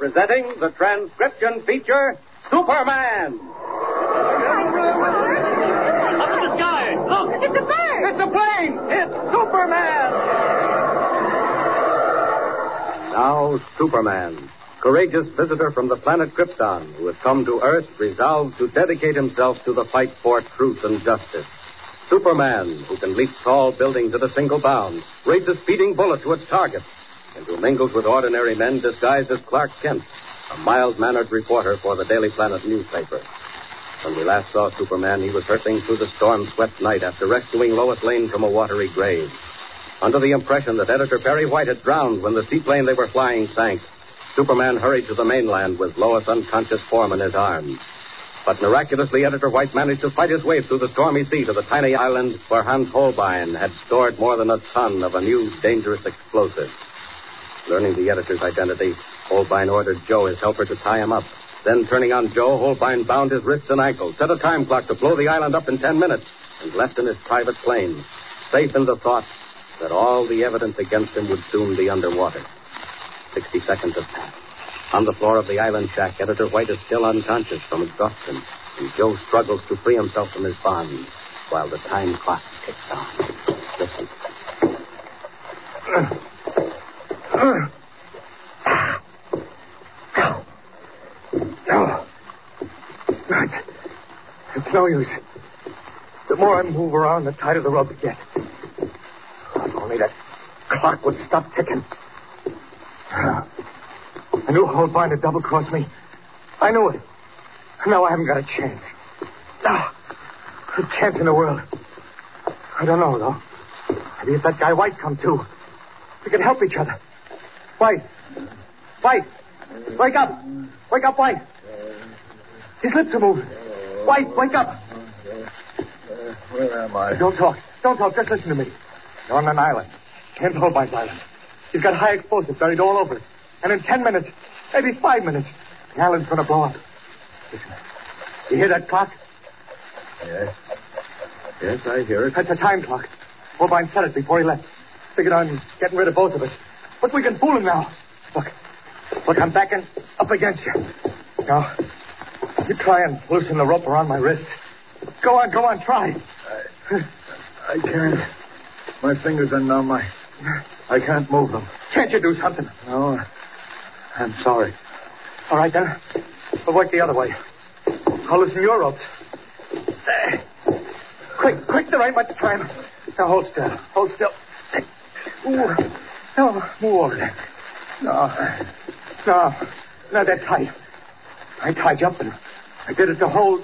presenting the transcription feature, Superman. Up in the sky! Look! It's a bird! It's a plane! It's Superman! Now, Superman, courageous visitor from the planet Krypton, who has come to Earth resolved to dedicate himself to the fight for truth and justice. Superman, who can leap tall buildings at a single bound, race a speeding bullet to its target, and who mingles with ordinary men disguised as Clark Kent, a mild-mannered reporter for the Daily Planet newspaper. When we last saw Superman, he was hurtling through the storm-swept night after rescuing Lois Lane from a watery grave. Under the impression that Editor Perry White had drowned when the seaplane they were flying sank, Superman hurried to the mainland with Lois' unconscious form in his arms. But miraculously, Editor White managed to fight his way through the stormy sea to the tiny island where Hans Holbein had stored more than a ton of a new, dangerous explosive. Learning the editor's identity, Holbein ordered Joe, his helper, to tie him up. Then, turning on Joe, Holbein bound his wrists and ankles, set a time clock to blow the island up in 10 minutes, and left in his private plane, safe in the thought that all the evidence against him would soon be underwater. 60 seconds have passed. On the floor of the island shack, Editor White is still unconscious from exhaustion, and Joe struggles to free himself from his bonds while the time clock ticks on. Listen. It's no use. The more I move around, the tighter the rope gets. If only that clock would stop ticking. I knew Holbein had double-crossed me. I knew it. Now I haven't got a chance. A chance in the world. I don't know, though. Maybe if that guy White come too, we could help each other. White. White. Wake up. Wake up, White. His lips are moving. White, wake up. Where am I? Don't talk. Don't talk. Just listen to me. You're on an island. Kent Holbein's island. He's got high explosives buried all over it. And in 10 minutes, maybe 5 minutes, the island's going to blow up. Listen. You hear that clock? Yes. Yes, I hear it. That's a time clock. Holbein set it before he left. Figured on getting rid of both of us. But we can fool him now. Look, I'm backing up against you. Now, you try and loosen the rope around my wrist. Go on, try. I can't. My fingers are numb. I can't move them. Can't you do something? No, I'm sorry. All right, then. We'll work the other way. I'll loosen your ropes. There. Quick, there ain't much time. Now, hold still. Ooh. No, move over there. No, they're tight. I tied you up and I did it to hold.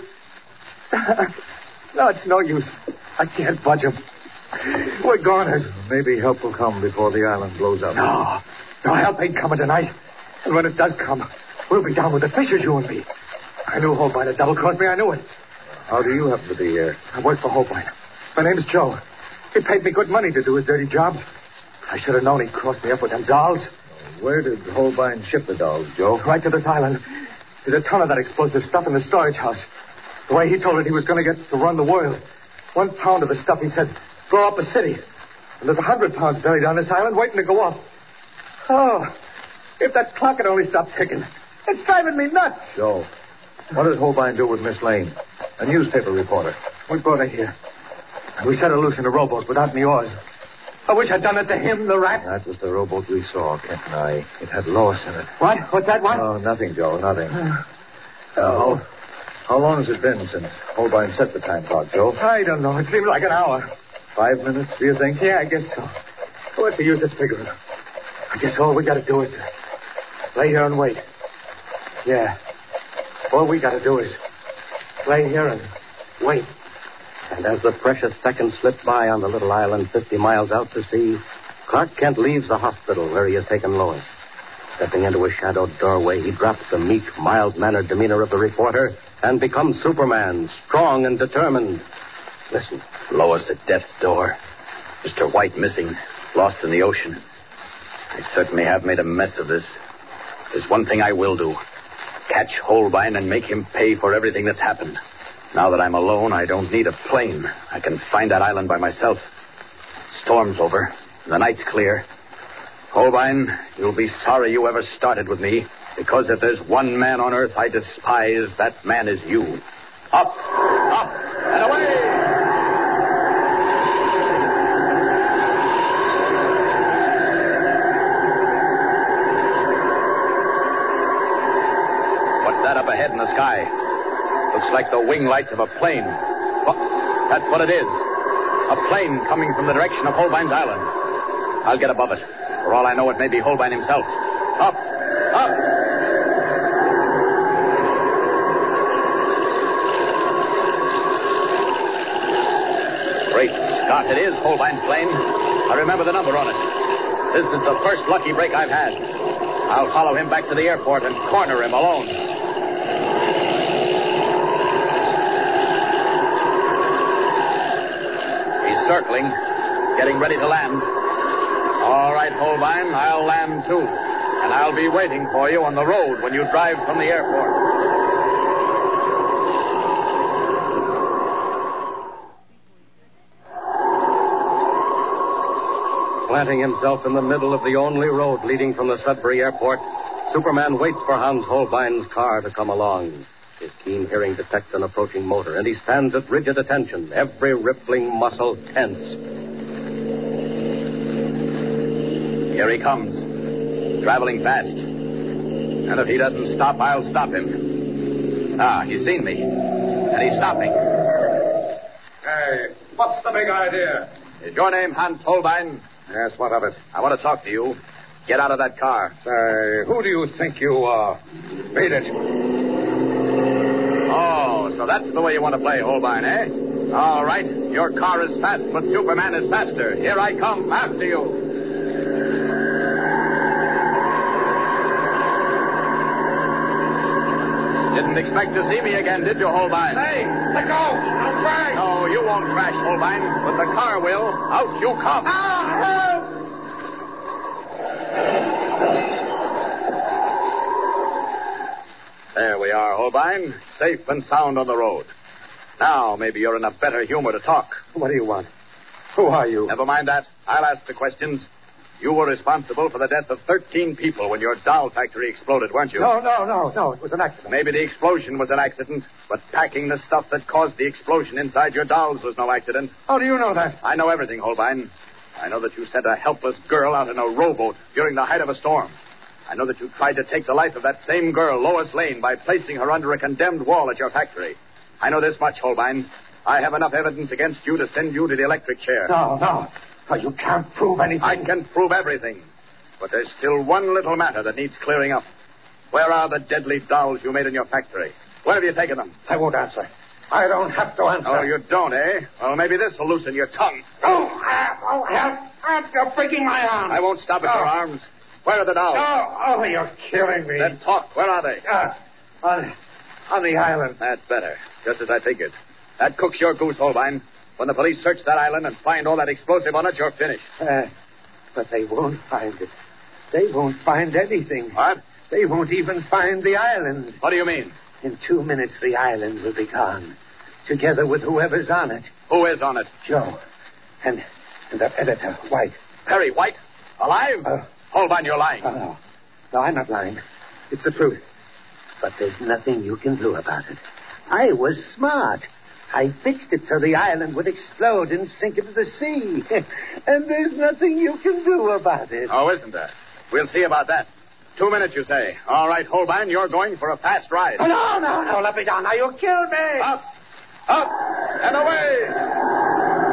No, it's no use. I can't budge them. We're goners. Maybe help will come before the island blows up. No, help ain't coming tonight. And when it does come, we'll be down with the fishers, you and me. I knew Holbein had double-crossed me. I knew it. How do you happen to be here? I work for Holbein. My name's Joe. He paid me good money to do his dirty jobs. I should have known he'd crossed me up with them dolls. Where did Holbein ship the dolls, Joe? Right to this island. There's a ton of that explosive stuff in the storage house. The way he told it, he was going to get to run the world. 1 pound of the stuff, he said, blow up a city. And there's 100 pounds buried on this island waiting to go off. Oh, if that clock had only stopped ticking. It's driving me nuts. Joe, what did Holbein do with Miss Lane? A newspaper reporter. We brought her here. We set her loose in a rowboat without any oars. I wish I'd done it to him, the rat. That was the rowboat we saw, Kent and I. It had Lois in it. What? What's that, what? Oh, nothing, Joe, nothing. How long has it been since Holbein set the time clock, Joe? I don't know. It seems like an hour. 5 minutes, do you think? Yeah, I guess so. What's the use of figuring? I guess all we got to do is to lay here and wait. Yeah. All we got to do is lay here and wait. And as the precious seconds slip by on the little island 50 miles out to sea, Clark Kent leaves the hospital where he has taken Lois. Stepping into a shadowed doorway, he drops the meek, mild-mannered demeanor of the reporter and becomes Superman, strong and determined. Listen. Lois at death's door. Mr. White missing, lost in the ocean. I certainly have made a mess of this. There's one thing I will do. Catch Holbein and make him pay for everything that's happened. Now that I'm alone, I don't need a plane. I can find that island by myself. Storm's over. The night's clear. Holbein, you'll be sorry you ever started with me. Because if there's one man on earth I despise, that man is you. Up, and away! What's that up ahead in the sky? Looks like the wing lights of a plane. That's what it is. A plane coming from the direction of Holbein's Island. I'll get above it. For all I know, it may be Holbein himself. Up! Great Scott, it is Holbein's plane. I remember the number on it. This is the first lucky break I've had. I'll follow him back to the airport and corner him alone. He's circling, getting ready to land. All right, Holbein, I'll land too. And I'll be waiting for you on the road when you drive from the airport. Planting himself in the middle of the only road leading from the Sudbury airport, Superman waits for Hans Holbein's car to come along. His keen hearing detects an approaching motor, and he stands at rigid attention, every rippling muscle tense. Here he comes, traveling fast. And if he doesn't stop, I'll stop him. He's seen me, and he's stopping. Hey, what's the big idea? Is your name Hans Holbein? Yes, what of it? I want to talk to you. Get out of that car. Say, who do you think you are? Beat it. Oh, so that's the way you want to play, Holbein, eh? All right. Your car is fast, but Superman is faster. Here I come, after you. Didn't expect to see me again, did you, Holbein? Hey, let go! I'll crash! No, you won't crash, Holbein, but the car will. Out you come. Help! There we are, Holbein. Safe and sound on the road. Now, maybe you're in a better humor to talk. What do you want? Who are you? Never mind that. I'll ask the questions. You were responsible for the death of 13 people when your doll factory exploded, weren't you? No. It was an accident. Maybe the explosion was an accident, but packing the stuff that caused the explosion inside your dolls was no accident. How do you know that? I know everything, Holbein. I know that you sent a helpless girl out in a rowboat during the height of a storm. I know that you tried to take the life of that same girl, Lois Lane, by placing her under a condemned wall at your factory. I know this much, Holbein. I have enough evidence against you to send you to the electric chair. No. You can't prove anything. I can prove everything. But there's still one little matter that needs clearing up. Where are the deadly dolls you made in your factory? Where have you taken them? I won't answer. I don't have to answer. Oh, you don't, eh? Well, maybe this will loosen your tongue. Help! You're breaking my arm. I won't stop at your arms. Where are the dolls? Oh, you're killing me. Then talk. Where are they? On the island. That's better. Just as I figured. That cooks your goose, Holbein. When the police search that island and find all that explosive on it, you're finished. But they won't find it. They won't find anything. What? They won't even find the island. What do you mean? In 2 minutes, the island will be gone, together with whoever's on it. Who is on it? Joe. And that editor, White. Perry White? Alive? Holbein, you're lying. No, I'm not lying. It's the truth. But there's nothing you can do about it. I was smart. I fixed it so the island would explode and sink into the sea. And there's nothing you can do about it. Oh, isn't there? We'll see about that. 2 minutes, you say. All right, Holbein, you're going for a fast ride. Oh, no, let me down. Now, you'll kill me. Up, and away.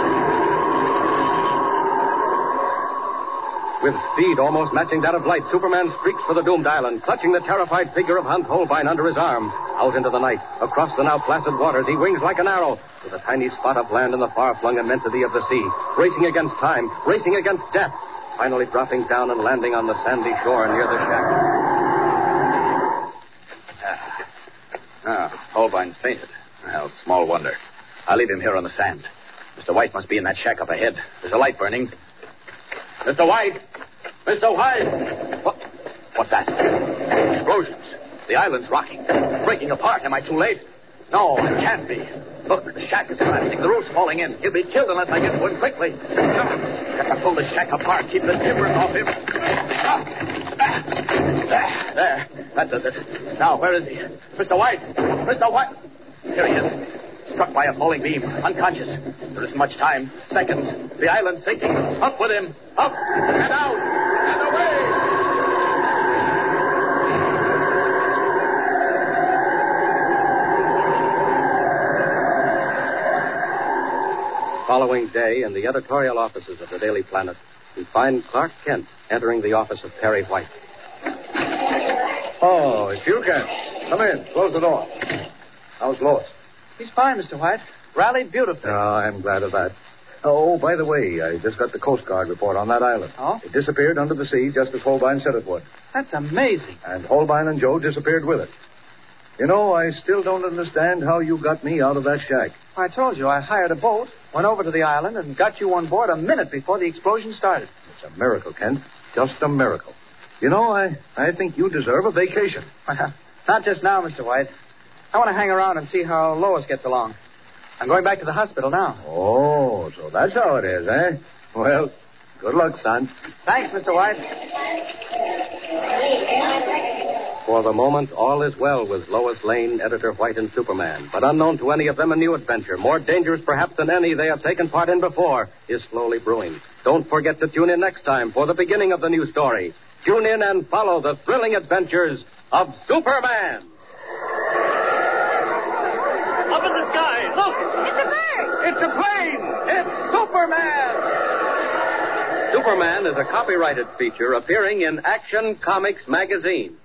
With speed almost matching that of light, Superman streaks for the doomed island, clutching the terrified figure of Hans Holbein under his arm. Out into the night, across the now placid waters, he wings like an arrow to the tiny spot of land in the far-flung immensity of the sea, racing against time, racing against death, finally dropping down and landing on the sandy shore near the shack. Holbein's fainted. Well, small wonder. I'll leave him here on the sand. Mr. White must be in that shack up ahead. There's a light burning. Mr. White! Mr. White! What's that? Explosions. The island's rocking. Breaking apart. Am I too late? No, it can't be. Look, the shack is collapsing. The roof's falling in. He'll be killed unless I get to him quickly. Got to pull the shack apart. Keep the timbers off him. There. That does it. Now, where is he? Mr. White! Mr. White! Here he is. Struck by a falling beam. Unconscious. There isn't much time. Seconds. The island's sinking. Up with him. Up and out and away! Following day, in the editorial offices of the Daily Planet, we find Clark Kent entering the office of Perry White. Oh, it's you, Kent. Come in. Close the door. How's Lois? He's fine, Mr. White. Rallied beautifully. Oh, I'm glad of that. Oh, by the way, I just got the Coast Guard report on that island. Oh? It disappeared under the sea just as Holbein said it would. That's amazing. And Holbein and Joe disappeared with it. You know, I still don't understand how you got me out of that shack. I told you I hired a boat, went over to the island, and got you on board a minute before the explosion started. It's a miracle, Kent. Just a miracle. You know, I think you deserve a vacation. Well, not just now, Mr. White. I want to hang around and see how Lois gets along. I'm going back to the hospital now. Oh, so that's how it is, eh? Well, good luck, son. Thanks, Mr. White. For the moment, all is well with Lois Lane, Editor White, and Superman. But unknown to any of them, a new adventure, more dangerous perhaps than any they have taken part in before, is slowly brewing. Don't forget to tune in next time for the beginning of the new story. Tune in and follow the thrilling adventures of Superman. Up in the sky. Look. It's a bird. It's a plane. It's Superman. Superman is a copyrighted feature appearing in Action Comics magazine.